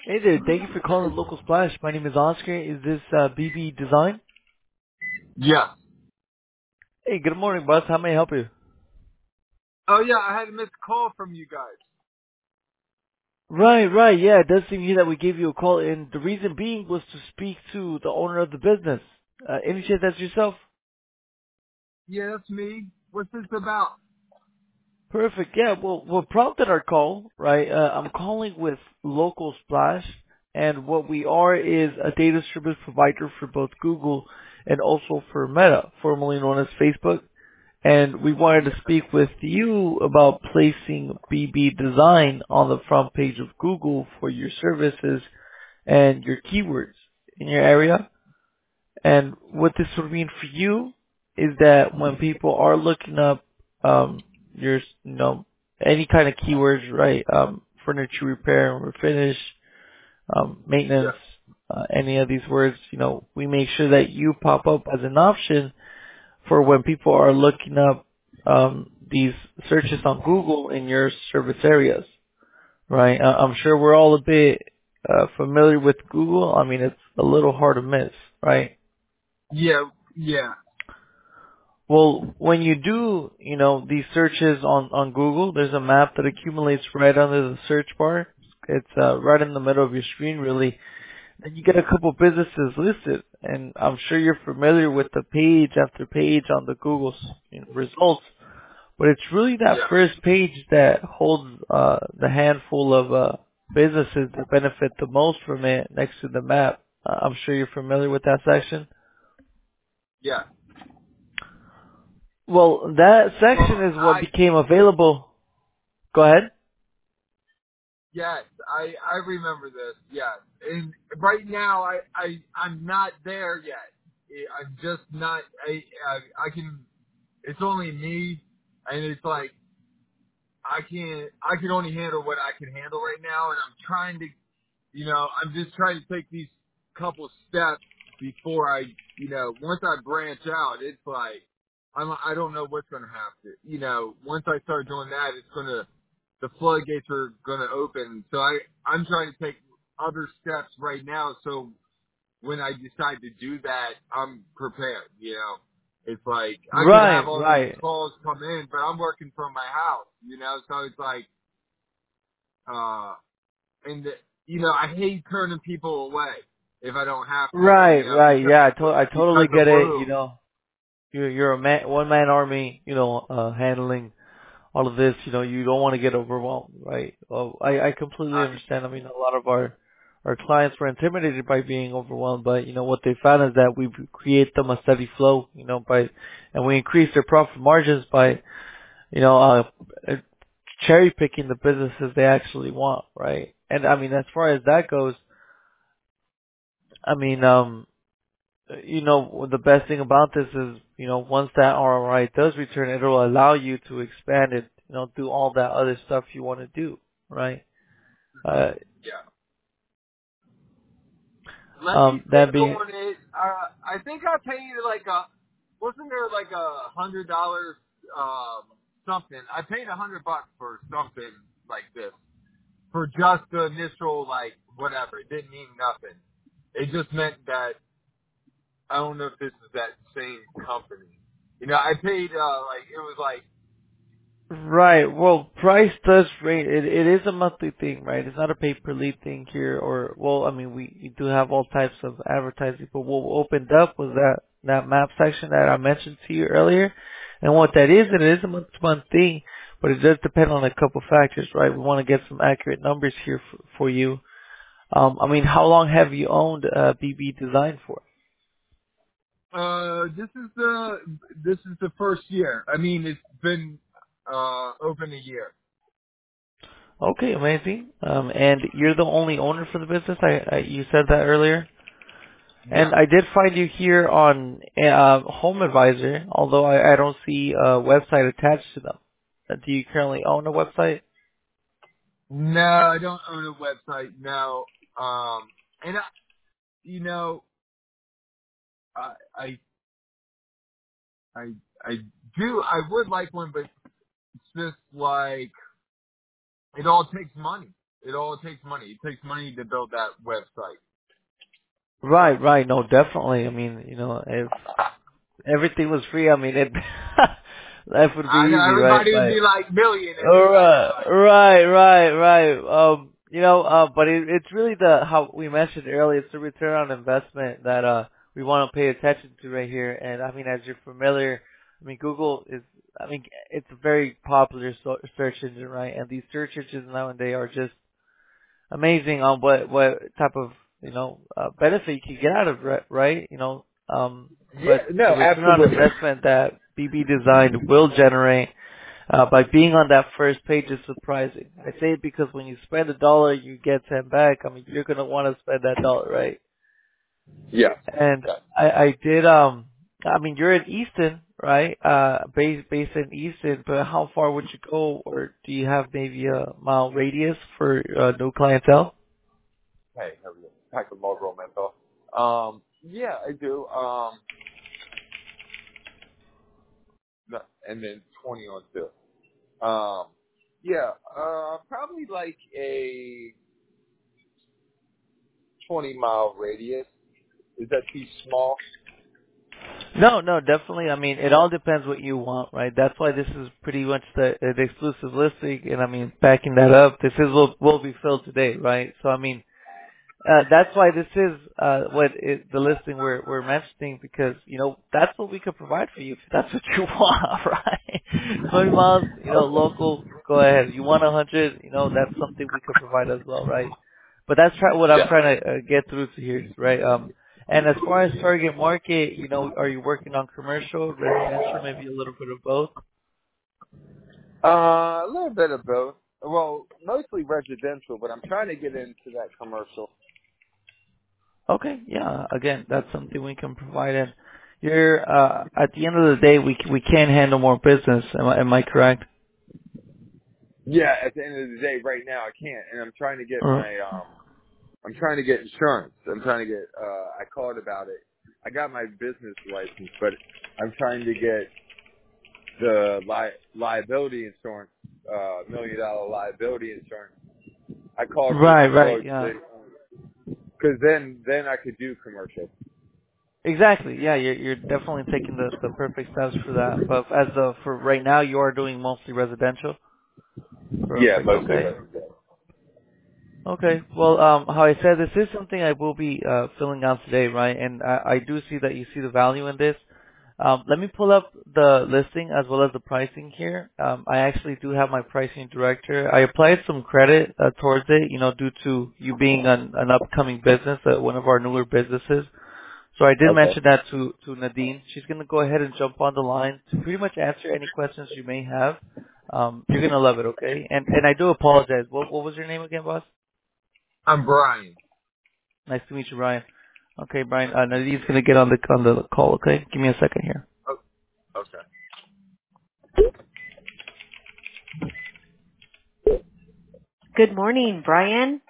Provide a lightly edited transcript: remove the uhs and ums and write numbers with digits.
Hey there, thank you for calling Local Splash. My name is Oscar. Is this BB Design? Yes. Hey, good morning, boss. How may I help you? Oh yeah, I had a missed call from you guys. Right. Yeah, it does seem here that we gave you a call, and the reason being was to speak to the owner of the business. Any chance that's yourself? Yeah, that's me. What's this about? Perfect. Yeah. Well, what prompted our call, right? I'm calling with Local Splash, and what we are is a data service provider for both Google and also for Meta, formerly known as Facebook. And we wanted Yeah. to speak with you about placing BB Design on the front page of Google for your services and your keywords in your area. And what this would mean for you is that when people are looking up your, any kind of keywords, right? Furniture repair and refinish, maintenance, Yeah. any of these words, we make sure that you pop up as an option for when people are looking up these searches on Google in your service areas, right? I'm sure we're all a bit familiar with Google. I mean, it's a little hard to miss, right? Yeah. Yeah. Well, when you do, these searches on Google, there's a map that accumulates right under the search bar. It's right in the middle of your screen, really. And you get a couple businesses listed, and I'm sure you're familiar with the page after page on the Google results. But it's really that Yeah. first page that holds the handful of businesses that benefit the most from it next to the map. I'm sure you're familiar with that section. Yeah. Well, that section Well, is what became available. Go ahead. yes, I remember this. Yes. And right now I'm not there yet. I'm just not. I can. It's only me, and it's like I can only handle what I can handle right now, and I'm trying to I'm just trying to take these couple steps before once I branch out, it's like, I don't know what's going to happen. Once I start doing that, the floodgates are going to open. So I'm trying to take other steps right now. So when I decide to do that, I'm prepared. It's like, I could have all these Right. calls come in, but I'm working from my house, so it's like, uh, and I hate turning people away if I don't have to, Right. Yeah, I totally because of get it. rules. You're a one man army. Handling all of this, you don't want to get overwhelmed, right? Well, I completely I understand. I mean, a lot of our clients were intimidated by being overwhelmed, but what they found is that we create them a steady flow, and we increase their profit margins by, cherry picking the businesses they actually want, right? And I mean, as far as that goes, I mean, the best thing about this is, once that ROI does return, it'll allow you to expand it, do all that other stuff you want to do, right? Uh, yeah. Let me that think being, on it. I think I paid wasn't there like $100 something? I paid $100 for something like this for just the initial like whatever. It didn't mean nothing. It just meant that I don't know if this is that same company. I paid like it was like right. Well, price does rate. It is a monthly thing, right? It's not a pay per lead thing here, or, well, I mean, we do have all types of advertising, but what opened up was that map section that I mentioned to you earlier. And what that is, it is a month to month thing, but it does depend on a couple factors, right? We want to get some accurate numbers here for you. I mean, how long have you owned BB Design for? This is the first year. I mean, it's been open a year. Okay, amazing. And you're the only owner for the business. You said that earlier. Yeah. And I did find you here on Home Advisor, although I don't see a website attached to them. Do you currently own a website? No, I don't own a website. No. And you know, I, I, I, I do. I would like one, but it's just like it all takes money. It all takes money. It takes money to build that website. Right, right. No, definitely. I mean, if everything was free, I mean, life would be I know easy, right? everybody would But be like millionaires. I know. Right, right, right, right. But it's really how we mentioned earlier, it's the return on investment that we want to pay attention to right here. And I mean, as you're familiar, I mean, Google is, I mean, it's a very popular search engine, right? And these search engines nowadays are just amazing on what type of benefit you can get out of it, right? Yeah, But the no, return on absolutely. investment that BB Design will generate by being on that first page is surprising. I say it because when you spend $1, you get 10 back. I mean, you're gonna want to spend that dollar, right? Yes. And Yes. I did. I mean, you're in Easton, right? Based in Easton, but how far would you go, or do you have maybe a mile radius for new clientele? Hey, how are you? Pack of Marlboro menthol. Yeah, I do. And then 20 on two. Yeah, probably like a 20-mile radius. Is that too small? No, no, definitely. I mean, it all depends what you want, right? That's why this is pretty much the exclusive listing, and I mean, backing that up, this is what will be filled today, right? So I mean, that's why this is the listing we're mentioning, because that's what we could provide for you if that's what you want, right? 20 miles, local, go ahead. You want 100, that's something we could provide as well, right? But that's what I'm Yeah. trying to get through to here, right? And as far as target market, are you working on commercial, residential, maybe a little bit of both? A little bit of both. Well, mostly residential, but I'm trying to get into that commercial. Okay, yeah. Again, that's something we can provide. And you're at the end of the day, we can handle more business. Am I correct? Yeah, at the end of the day, right now I can't, and I'm trying to get Or I'm trying to get insurance. I'm trying to get, I called about it. I got my business license, but I'm trying to get the liability insurance, $1 million liability insurance. I called for right, right, quotes, yeah. because then I could do commercial. Exactly. Yeah, you're definitely taking the perfect steps for that. But for right now, you are doing mostly residential. Yeah, Perfect. mostly Okay. residential. Okay. Well, how I said, this is something I will be filling out today, right? And I do see that you see the value in this. Let me pull up the listing as well as the pricing here. I actually do have my pricing director. I applied some credit towards it, due to you being an upcoming business, one of our newer businesses. So I did Okay. mention that to Nadine. She's going to go ahead and jump on the line to pretty much answer any questions you may have. You're going to love it, okay? And I do apologize. What was your name again, boss? I'm Brian. Nice to meet you, Brian. Okay, Brian. Nadine's going to get on the call, okay? Give me a second here. Oh, okay. Good morning, Brian.